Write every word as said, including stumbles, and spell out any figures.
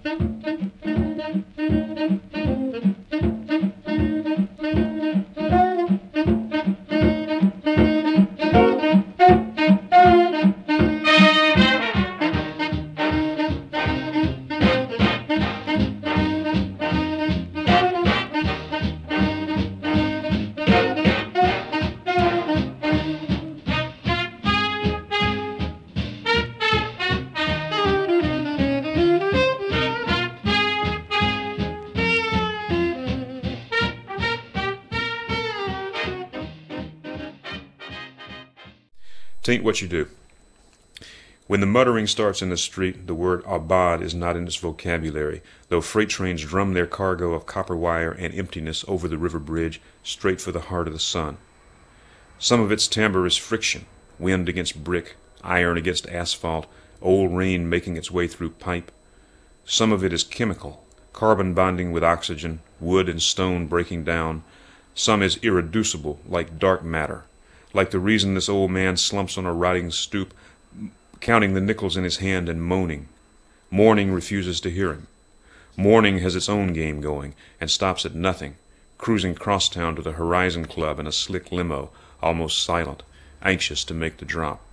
Tain't what you do. When the muttering starts in the street, the word abad is not in its vocabulary, though freight trains drum their cargo of copper wire and emptiness over the river bridge straight for the heart of the sun. Some of its timbre is friction, wind against brick, iron against asphalt, old rain making its way through pipe. Some of it is chemical, carbon bonding with oxygen, wood and stone breaking down. Some is irreducible, like dark matter, like the reason this old man slumps on a rotting stoop, counting the nickels in his hand and moaning. Morning refuses to hear him. Morning has its own game going, and stops at nothing, cruising crosstown to the Horizon Club in a slick limo, almost silent, anxious to make the drop.